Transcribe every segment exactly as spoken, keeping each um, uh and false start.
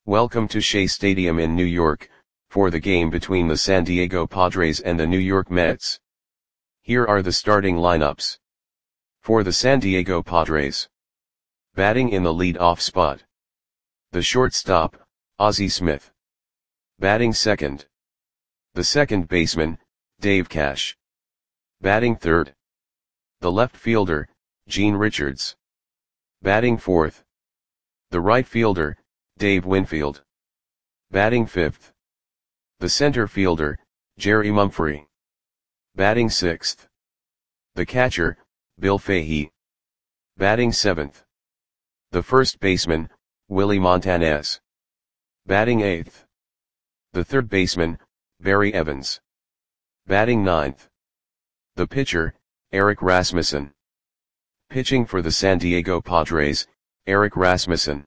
Welcome to Shea Stadium in New York, for the game between the San Diego Padres and the New York Mets. Here are the starting lineups. For the San Diego Padres. Batting in the lead-off spot. The shortstop, Ozzie Smith. Batting second. The second baseman, Dave Cash. Batting third. The left fielder, Gene Richards. Batting fourth. The right fielder, Dave Winfield. Batting fifth. The center fielder, Jerry Mumphrey. Batting sixth. The catcher, Bill Fahey. Batting seventh. The first baseman, Willie Montanez. Batting eighth. The third baseman, Barry Evans. Batting ninth. The pitcher, Eric Rasmussen. Pitching for the San Diego Padres, Eric Rasmussen.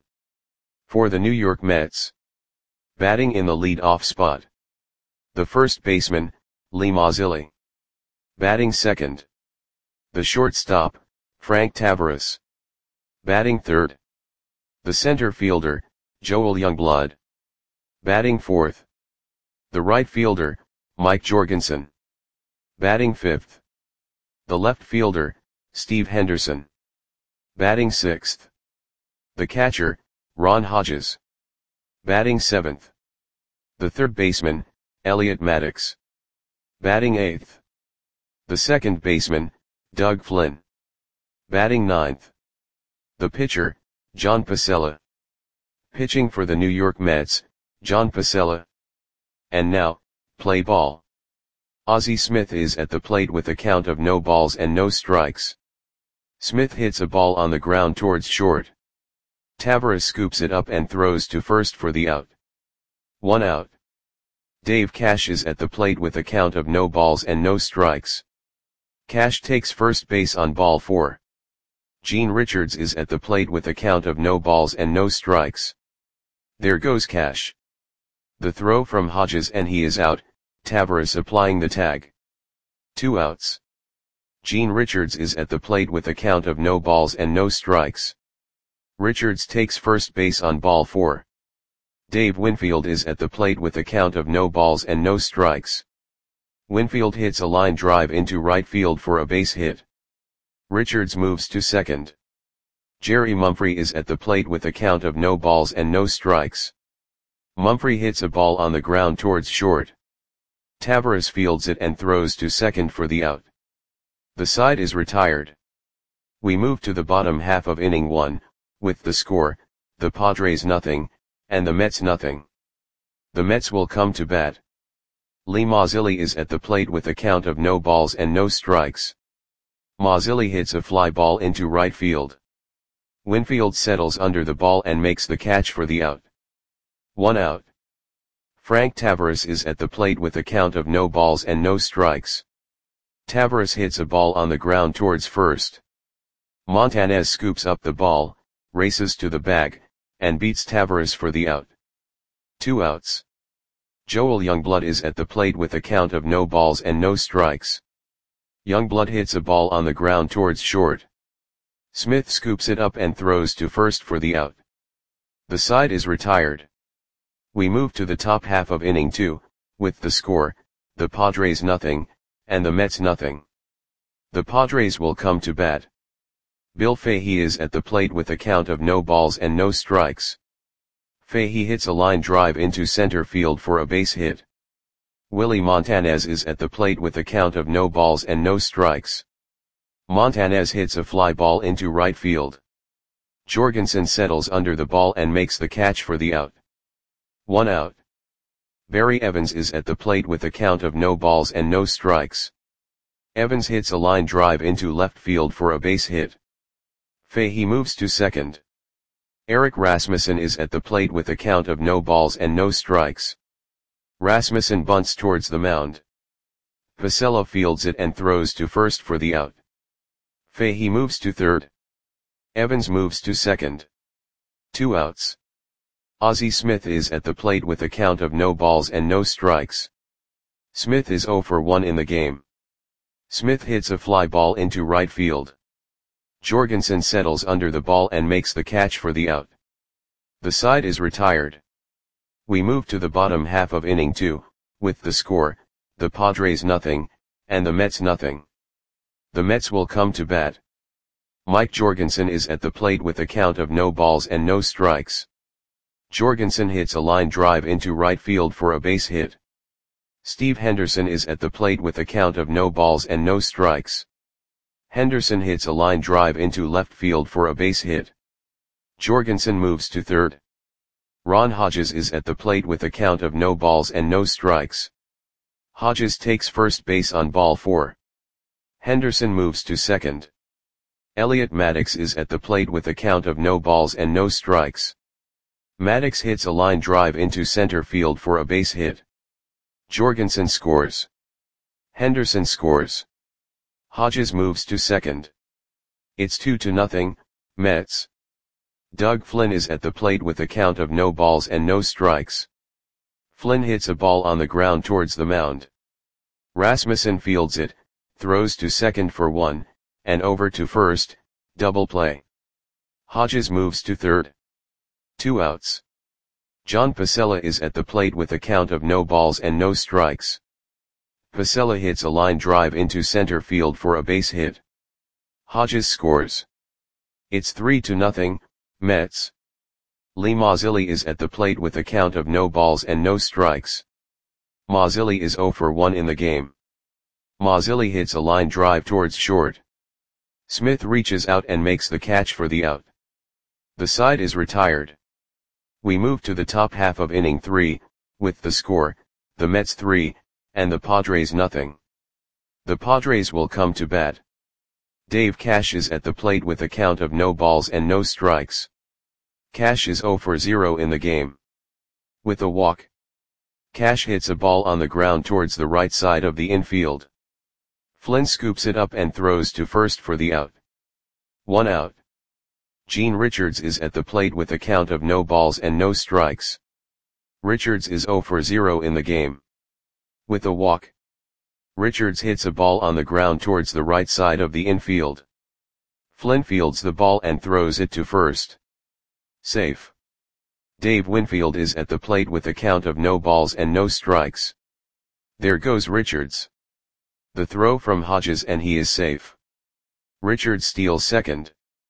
For the New York Mets. Batting in the lead-off spot. The first baseman, Lee Mazzilli. Batting second. The shortstop, Frank Taveras. Batting third. The center fielder, Joel Youngblood. Batting fourth. The right fielder, Mike Jorgensen. Batting fifth. The left fielder, Steve Henderson. Batting sixth. The catcher, Ron Hodges. Batting seventh. The third baseman, Elliot Maddox. Batting eighth. The second baseman, Doug Flynn. Batting ninth. The pitcher, John Pacella. Pitching for the New York Mets, John Pacella. And now, play ball. Ozzie Smith is at the plate with a count of no balls and no strikes. Smith hits a ball on the ground towards short. Taveras scoops it up and throws to first for the out. One out. Dave Cash is at the plate with a count of no balls and no strikes. Cash takes first base on ball four. Gene Richards is at the plate with a count of no balls and no strikes. There goes Cash. The throw from Hodges and he is out, Taveras applying the tag. Two outs. Gene Richards is at the plate with a count of no balls and no strikes. Richards takes first base on ball four. Dave Winfield is at the plate with a count of no balls and no strikes. Winfield hits a line drive into right field for a base hit. Richards moves to second. Jerry Mumphrey is at the plate with a count of no balls and no strikes. Mumphrey hits a ball on the ground towards short. Taveras fields it and throws to second for the out. The side is retired. We move to the bottom half of inning one, with the score, the Padres nothing, and the Mets nothing. The Mets will come to bat. Lee Mazzilli is at the plate with a count of no balls and no strikes. Mazzilli hits a fly ball into right field. Winfield settles under the ball and makes the catch for the out. One out. Frank Taveras is at the plate with a count of no balls and no strikes. Taveras hits a ball on the ground towards first. Montanez scoops up the ball, races to the bag, and beats Taveras for the out. Two outs. Joel Youngblood is at the plate with a count of no balls and no strikes. Youngblood hits a ball on the ground towards short. Smith scoops it up and throws to first for the out. The side is retired. We move to the top half of inning two, with the score, the Padres nothing, and the Mets nothing. The Padres will come to bat. Bill Fahey is at the plate with a count of no balls and no strikes. Fahey hits a line drive into center field for a base hit. Willie Montanez is at the plate with a count of no balls and no strikes. Montanez hits a fly ball into right field. Jorgensen settles under the ball and makes the catch for the out. One out. Barry Evans is at the plate with a count of no balls and no strikes. Evans hits a line drive into left field for a base hit. Fahey moves to second. Eric Rasmussen is at the plate with a count of no balls and no strikes. Rasmussen bunts towards the mound. Pacella fields it and throws to first for the out. Fahey moves to third. Evans moves to second. Two outs. Ozzie Smith is at the plate with a count of no balls and no strikes. Smith is zero for one in the game. Smith hits a fly ball into right field. Jorgensen settles under the ball and makes the catch for the out. The side is retired. We move to the bottom half of inning two, with the score, the Padres nothing, and the Mets nothing. The Mets will come to bat. Mike Jorgensen is at the plate with a count of no balls and no strikes. Jorgensen hits a line drive into right field for a base hit. Steve Henderson is at the plate with a count of no balls and no strikes. Henderson hits a line drive into left field for a base hit. Jorgensen moves to third. Ron Hodges is at the plate with a count of no balls and no strikes. Hodges takes first base on ball four. Henderson moves to second. Elliot Maddox is at the plate with a count of no balls and no strikes. Maddox hits a line drive into center field for a base hit. Jorgensen scores. Henderson scores. Hodges moves to second. It's two to nothing, Mets. Doug Flynn is at the plate with a count of no balls and no strikes. Flynn hits a ball on the ground towards the mound. Rasmussen fields it, throws to second for one, and over to first, double play. Hodges moves to third. Two outs. John Pacella is at the plate with a count of no balls and no strikes. Pacella hits a line drive into center field for a base hit. Hodges scores. It's three to nothing, Mets. Lee Mazzilli is at the plate with a count of no balls and no strikes. Mazzilli is zero for one in the game. Mazzilli hits a line drive towards short. Smith reaches out and makes the catch for the out. The side is retired. We move to the top half of inning three, with the score, the Mets three, and the Padres nothing. The Padres will come to bat. Dave Cash is at the plate with a count of no balls and no strikes. Cash is zero for zero in the game. With a walk. Cash hits a ball on the ground towards the right side of the infield. Flynn scoops it up and throws to first for the out. One out. Gene Richards is at the plate with a count of no balls and no strikes. Richards is zero for zero in the game. With a walk. Richards hits a ball on the ground towards the right side of the infield. Flynn fields the ball and throws it to first. Safe. Dave Winfield is at the plate with a count of no balls and no strikes. There goes Richards. The throw from Hodges and he is safe. Richards steals second.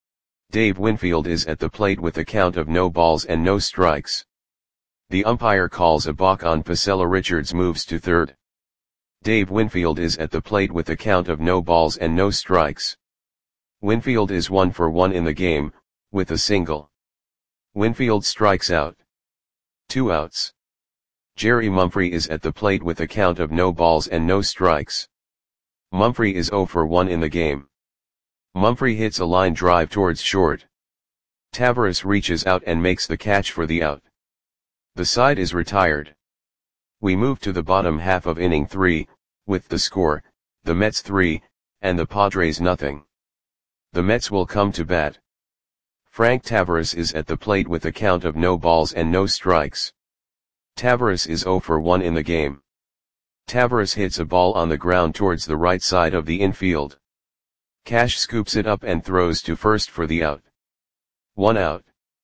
Dave Winfield is at the plate with a count of no balls and no strikes. The umpire calls a balk on Pacella. Richards moves to third. Dave Winfield is at the plate with a count of no balls and no strikes. Winfield is one for one in the game, with a single. Winfield strikes out. Two outs. Jerry Mumphrey is at the plate with a count of no balls and no strikes. Mumphrey is zero for one in the game. Mumphrey hits a line drive towards short. Taveras reaches out and makes the catch for the out. The side is retired. We move to the bottom half of inning three, with the score, the Mets three, and the Padres nothing. The Mets will come to bat. Frank Taveras is at the plate with a count of no balls and no strikes. Taveras is zero for one in the game. Taveras hits a ball on the ground towards the right side of the infield. Cash scoops it up and throws to first for the out. One out.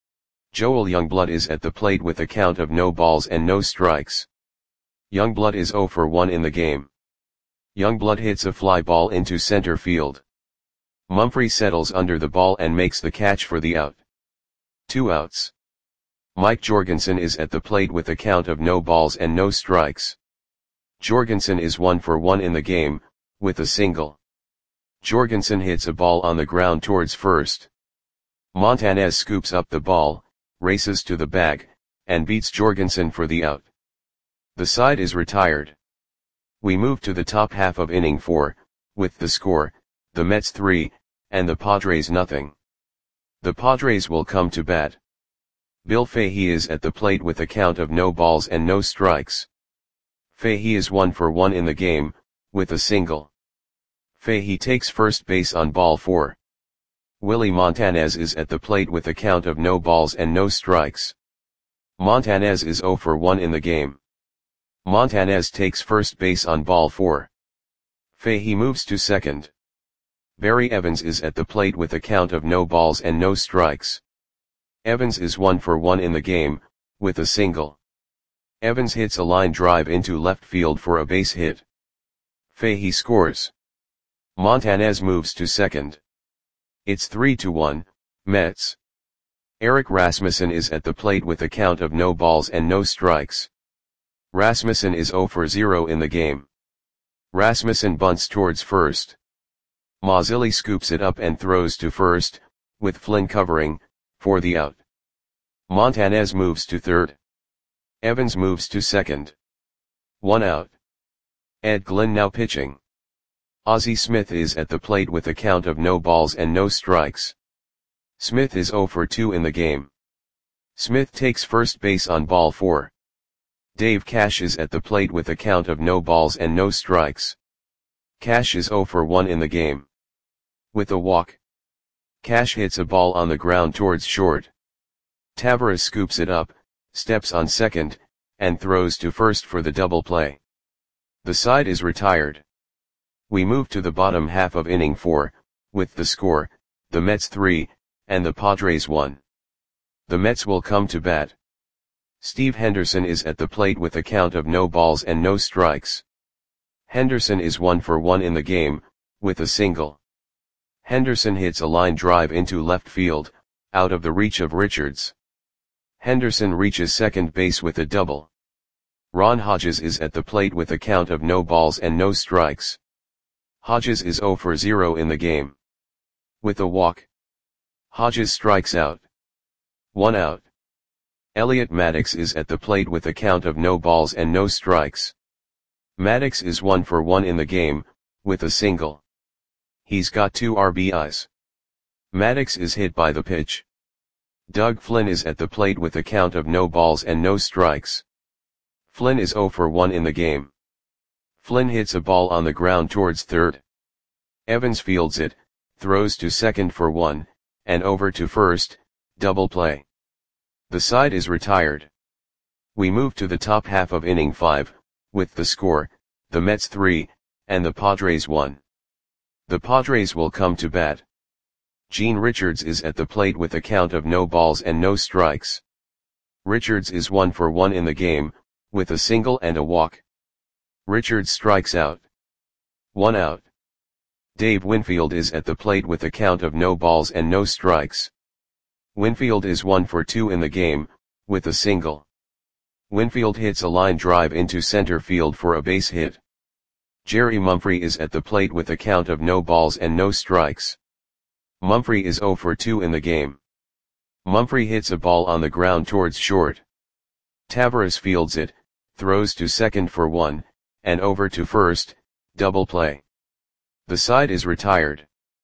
Joel Youngblood is at the plate with a count of no balls and no strikes. Youngblood is zero for one in the game. Youngblood hits a fly ball into center field. Mumphrey settles under the ball and makes the catch for the out. Two outs. Mike Jorgensen is at the plate with a count of no balls and no strikes. Jorgensen is one for one in the game, with a single. Jorgensen hits a ball on the ground towards first. Montanez scoops up the ball, races to the bag, and beats Jorgensen for the out. The side is retired. We move to the top half of inning four, with the score, the Mets three, and the Padres nothing. The Padres will come to bat. Bill Fahey is at the plate with a count of no balls and no strikes. Fahey is one for one in the game, with a single. Fahey takes first base on ball four. Willie Montanez is at the plate with a count of no balls and no strikes. Montanez is zero for one in the game. Montanez takes first base on ball four. Fahey moves to second. Barry Evans is at the plate with a count of no balls and no strikes. Evans is one for one in the game, with a single. Evans hits a line drive into left field for a base hit. Fahey scores. Montanez moves to second. It's three to one, Mets. Erik Rasmussen is at the plate with a count of no balls and no strikes. Rasmussen is zero for zero in the game. Rasmussen bunts towards first. Mazzilli scoops it up and throws to first, with Flynn covering, for the out. Montanez moves to third. Evans moves to second. One out. Ed Glynn now pitching. Ozzie Smith is at the plate with a count of no balls and no strikes. Smith is zero for two in the game. Smith takes first base on ball four. Dave Cash is at the plate with a count of no balls and no strikes. Cash is zero for one in the game. With a walk. Cash hits a ball on the ground towards short. Taveras scoops it up, steps on second, and throws to first for the double play. The side is retired. We move to the bottom half of inning four, with the score, the Mets three, and the Padres one. The Mets will come to bat. Steve Henderson is at the plate with a count of no balls and no strikes. Henderson is one for one in the game, with a single. Henderson hits a line drive into left field, out of the reach of Richards. Henderson reaches second base with a double. Ron Hodges is at the plate with a count of no balls and no strikes. Hodges is zero for zero in the game. With a walk. Hodges strikes out. One out. Elliot Maddox is at the plate with a count of no balls and no strikes. Maddox is one for one in the game, with a single. He's got two R B Is. Maddox is hit by the pitch. Doug Flynn is at the plate with a count of no balls and no strikes. Flynn is zero for one in the game. Flynn hits a ball on the ground towards third. Evans fields it, throws to second for one, and over to first, double play. The side is retired. We move to the top half of inning five, with the score, the Mets three, and the Padres one. The Padres will come to bat. Gene Richards is at the plate with a count of no balls and no strikes. Richards is one for one in the game, with a single and a walk. Richards strikes out. One out. Dave Winfield is at the plate with a count of no balls and no strikes. Winfield is one for two in the game, with a single. Winfield hits a line drive into center field for a base hit. Jerry Mumphrey is at the plate with a count of no balls and no strikes. Mumphrey is zero for two in the game. Mumphrey hits a ball on the ground towards short. Taveras fields it, throws to second for one, and over to first, double play. The side is retired.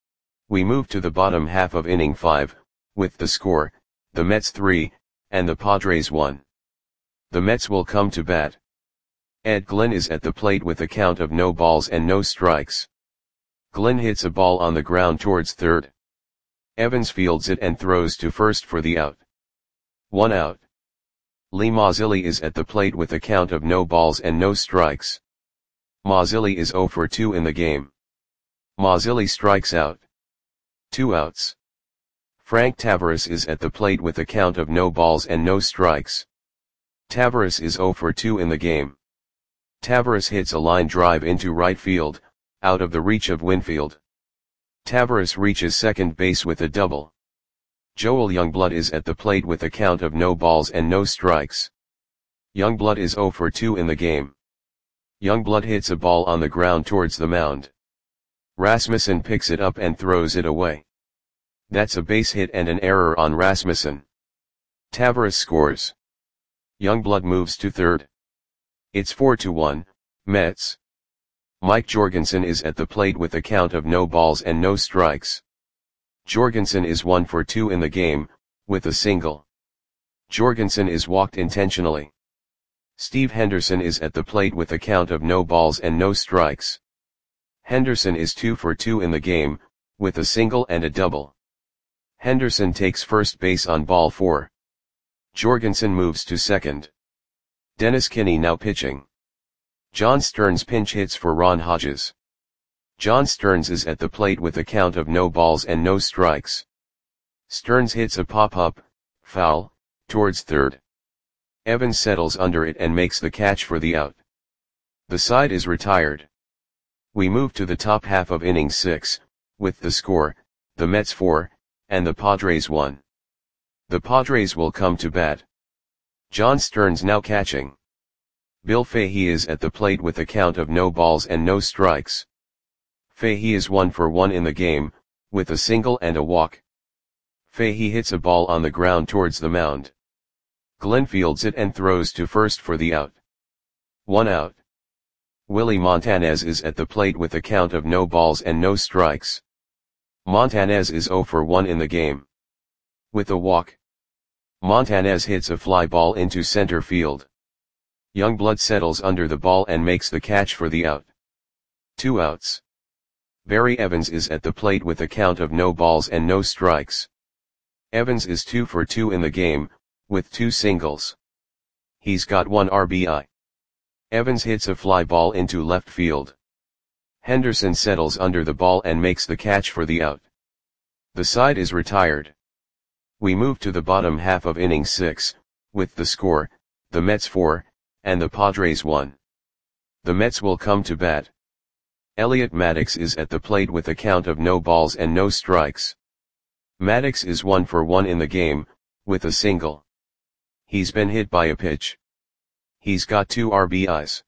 We move to the bottom half of inning five, with the score, the Mets three, and the Padres one. The Mets will come to bat. Ed Glynn is at the plate with a count of no balls and no strikes. Glynn hits a ball on the ground towards third. Evans fields it and throws to first for the out. One out. Lee Mazzilli is at the plate with a count of no balls and no strikes. Mazzilli is zero for two in the game. Mazzilli strikes out. Two outs. Frank Taveras is at the plate with a count of no balls and no strikes. Taveras is zero for two in the game. Taveras hits a line drive into right field, out of the reach of Winfield. Taveras reaches second base with a double. Joel Youngblood is at the plate with a count of no balls and no strikes. Youngblood is zero for two in the game. Youngblood hits a ball on the ground towards the mound. Rasmussen picks it up and throws it away. That's a base hit and an error on Rasmussen. Taveras scores. Youngblood moves to third. It's four to one, Mets. Mike Jorgensen is at the plate with a count of no balls and no strikes. Jorgensen is one for two in the game, with a single. Jorgensen is walked intentionally. Steve Henderson is at the plate with a count of no balls and no strikes. Henderson is two for two in the game, with a single and a double. Henderson takes first base on ball four. Jorgensen moves to second. Dennis Kinney now pitching. John Stearns pinch hits for Ron Hodges. John Stearns is at the plate with a count of no balls and no strikes. Stearns hits a pop-up, foul, towards third. Evans settles under it and makes the catch for the out. The side is retired. We move to the top half of inning six, with the score, the Mets four, and the Padres one. The Padres will come to bat. John Stearns now catching. Bill Fahey is at the plate with a count of no balls and no strikes. Fahey is one for one in the game, with a single and a walk. Fahey hits a ball on the ground towards the mound. Glenn fields it and throws to first for the out. One out. Willie Montanez is at the plate with a count of no balls and no strikes. Montanez is zero for one in the game. With a walk, Montanez hits a fly ball into center field. Youngblood settles under the ball and makes the catch for the out. Two outs. Barry Evans is at the plate with a count of no balls and no strikes. Evans is two for two in the game, with two singles. He's got one R B I. Evans hits a fly ball into left field. Henderson settles under the ball and makes the catch for the out. The side is retired. We move to the bottom half of inning six, with the score, the Mets four, and the Padres one. The Mets will come to bat. Elliot Maddox is at the plate with a count of no balls and no strikes. Maddox is one for one in the game, with a single. He's been hit by a pitch. He's got two R B Is.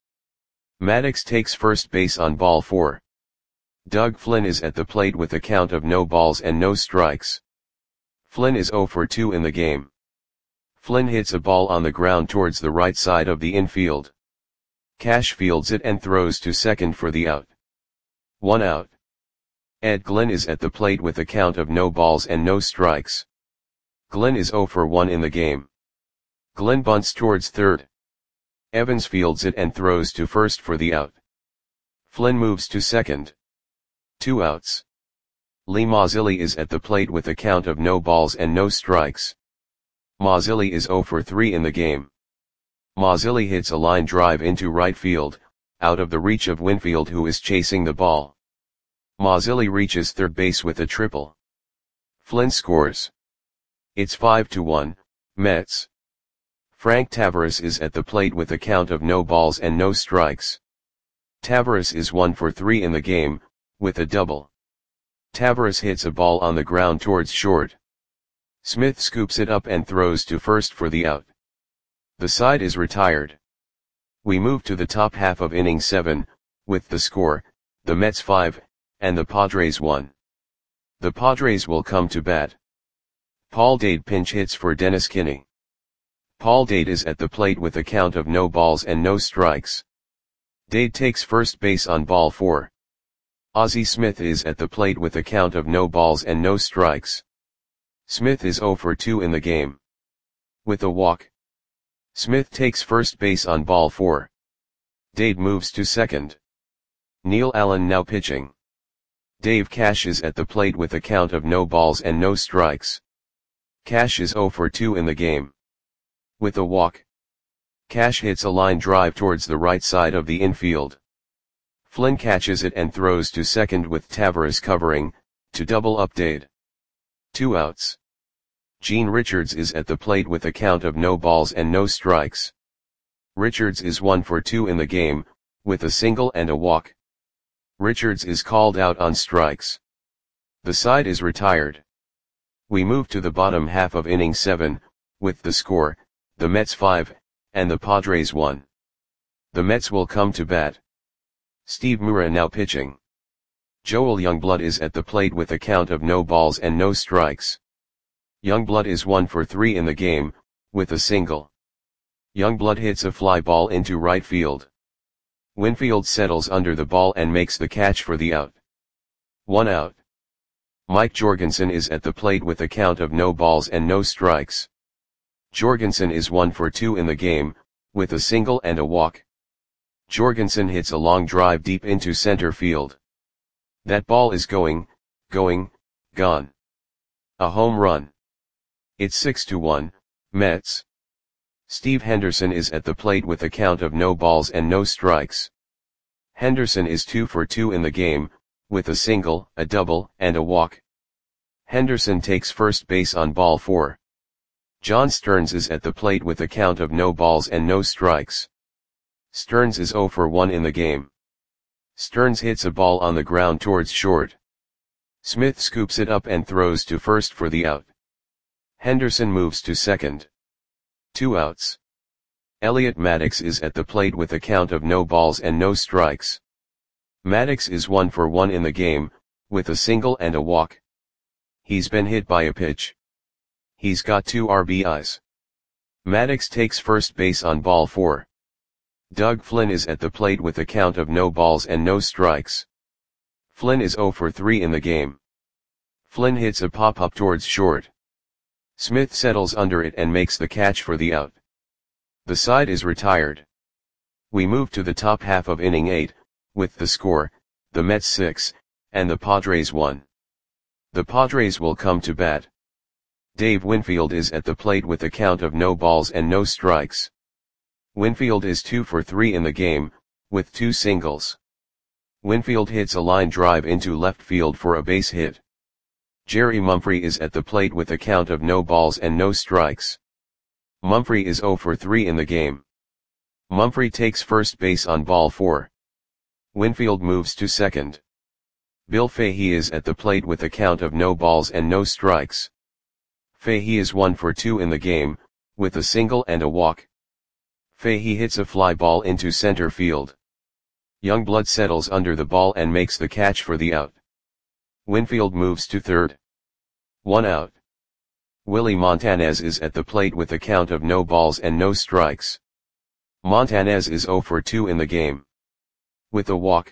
Maddox takes first base on ball four. Doug Flynn is at the plate with a count of no balls and no strikes. Flynn is zero for two in the game. Flynn hits a ball on the ground towards the right side of the infield. Cash fields it and throws to second for the out. One out. Ed Glenn is at the plate with a count of no balls and no strikes. Glenn is zero for one in the game. Glenn bunts towards third. Evans fields it and throws to first for the out. Flynn moves to second. Two outs. Lee Mazzilli is at the plate with a count of no balls and no strikes. Mazzilli is zero for three in the game. Mazzilli hits a line drive into right field, out of the reach of Winfield, who is chasing the ball. Mazzilli reaches third base with a triple. Flynn scores. It's five to one, Mets. Frank Tavares is at the plate with a count of no balls and no strikes. Tavares is one for three in the game, with a double. Tavares hits a ball on the ground towards short. Smith scoops it up and throws to first for the out. The side is retired. We move to the top half of inning seven, with the score, the Mets five, and the Padres one. The Padres will come to bat. Paul Dade pinch hits for Dennis Kinney. Paul Dade is at the plate with a count of no balls and no strikes. Dade takes first base on ball four. Ozzie Smith is at the plate with a count of no balls and no strikes. Smith is zero for two in the game. With a walk, Smith takes first base on ball four. Dade moves to second. Neil Allen now pitching. Dave Cash is at the plate with a count of no balls and no strikes. Cash is zero for two in the game. With a walk, Cash hits a line drive towards the right side of the infield. Flynn catches it and throws to second with Tavares covering, to double up Dade. Two outs. Gene Richards is at the plate with a count of no balls and no strikes. Richards is one for two in the game, with a single and a walk. Richards is called out on strikes. The side is retired. We move to the bottom half of inning seven, with the score, the Mets five, and the Padres one. The Mets will come to bat. Steve Mura now pitching. Joel Youngblood is at the plate with a count of no balls and no strikes. Youngblood is one for three in the game, with a single. Youngblood hits a fly ball into right field. Winfield settles under the ball and makes the catch for the out. One out. Mike Jorgensen is at the plate with a count of no balls and no strikes. Jorgensen is one for two in the game, with a single and a walk. Jorgensen hits a long drive deep into center field. That ball is going, going, gone. A home run. It's six to one, Mets. Steve Henderson is at the plate with a count of no balls and no strikes. Henderson is two for two in the game, with a single, a double, and a walk. Henderson takes first base on ball four. John Stearns is at the plate with a count of no balls and no strikes. Stearns is zero for one in the game. Stearns hits a ball on the ground towards short. Smith scoops it up and throws to first for the out. Henderson moves to second. Two outs. Elliot Maddox is at the plate with a count of no balls and no strikes. Maddox is one for one in the game, with a single and a walk. He's been hit by a pitch. He's got two R B Is. Maddox takes first base on ball four. Doug Flynn is at the plate with a count of no balls and no strikes. Flynn is zero for three in the game. Flynn hits a pop-up towards short. Smith settles under it and makes the catch for the out. The side is retired. We move to the top half of inning eight, with the score, the Mets six, and the Padres one. The Padres will come to bat. Dave Winfield is at the plate with a count of no balls and no strikes. Winfield is two for three in the game, with two singles. Winfield hits a line drive into left field for a base hit. Jerry Mumphrey is at the plate with a count of no balls and no strikes. Mumphrey is zero for three in the game. Mumphrey takes first base on ball four. Winfield moves to second. Bill Fahey is at the plate with a count of no balls and no strikes. Fahey is one for two in the game, with a single and a walk. Fahey hits a fly ball into center field. Youngblood settles under the ball and makes the catch for the out. Winfield moves to third. One out. Willie Montanez is at the plate with a count of no balls and no strikes. Montanez is zero for two in the game. With a walk.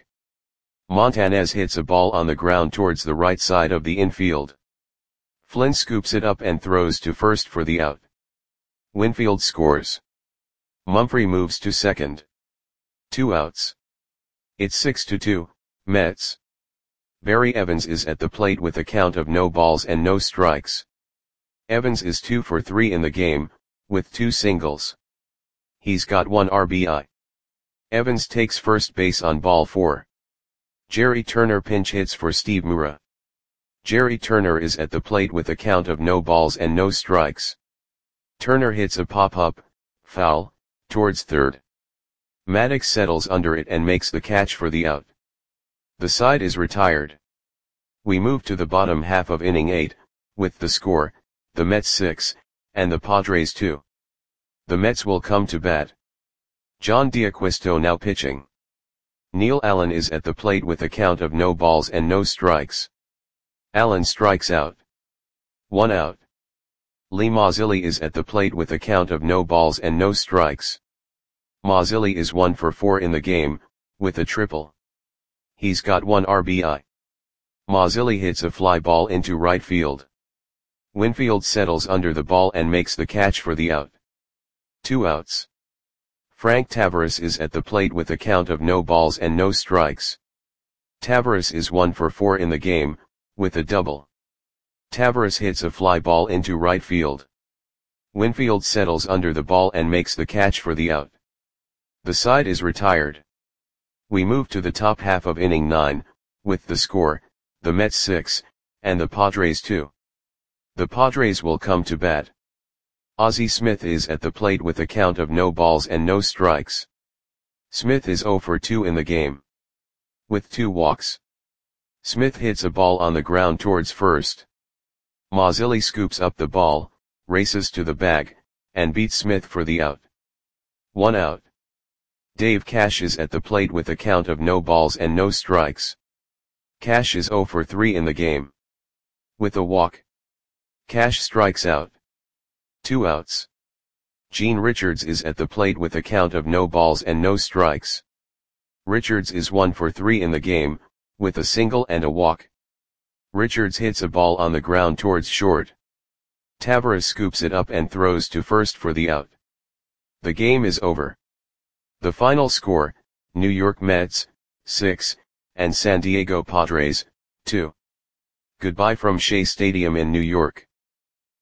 Montanez hits a ball on the ground towards the right side of the infield. Flynn scoops it up and throws to first for the out. Winfield scores. Mumphrey moves to second. Two outs. It's six to two, Mets. Barry Evans is at the plate with a count of no balls and no strikes. Evans is two for three in the game, with two singles. He's got one R B I. Evans takes first base on ball four. Jerry Turner pinch hits for Steve Mura. Jerry Turner is at the plate with a count of no balls and no strikes. Turner hits a pop-up, foul, towards third. Maddox settles under it and makes the catch for the out. The side is retired. We move to the bottom half of inning eight, with the score, the Mets six, and the Padres two. The Mets will come to bat. John D'Acquisto now pitching. Neil Allen is at the plate with a count of no balls and no strikes. Allen strikes out. One out. Lee Mazzilli is at the plate with a count of no balls and no strikes. Mazzilli is one for four in the game, with a triple. He's got one R B I. Mazzilli hits a fly ball into right field. Winfield settles under the ball and makes the catch for the out. Two outs. Frank Tavares is at the plate with a count of no balls and no strikes. Tavares is one for four in the game, with a double. Tavares hits a fly ball into right field. Winfield settles under the ball and makes the catch for the out. The side is retired. We move to the top half of inning nine, with the score, the Mets six, and the Padres two. The Padres will come to bat. Ozzie Smith is at the plate with a count of no balls and no strikes. Smith is zero for two in the game. With two walks. Smith hits a ball on the ground towards first. Mazzilli scoops up the ball, races to the bag, and beats Smith for the out. One out. Dave Cash is at the plate with a count of no balls and no strikes. Cash is zero for three in the game. With a walk. Cash strikes out. Two outs. Gene Richards is at the plate with a count of no balls and no strikes. Richards is one for three in the game, with a single and a walk. Richards hits a ball on the ground towards short. Tavares scoops it up and throws to first for the out. The game is over. The final score, New York Mets, six, and San Diego Padres, two. Goodbye from Shea Stadium in New York.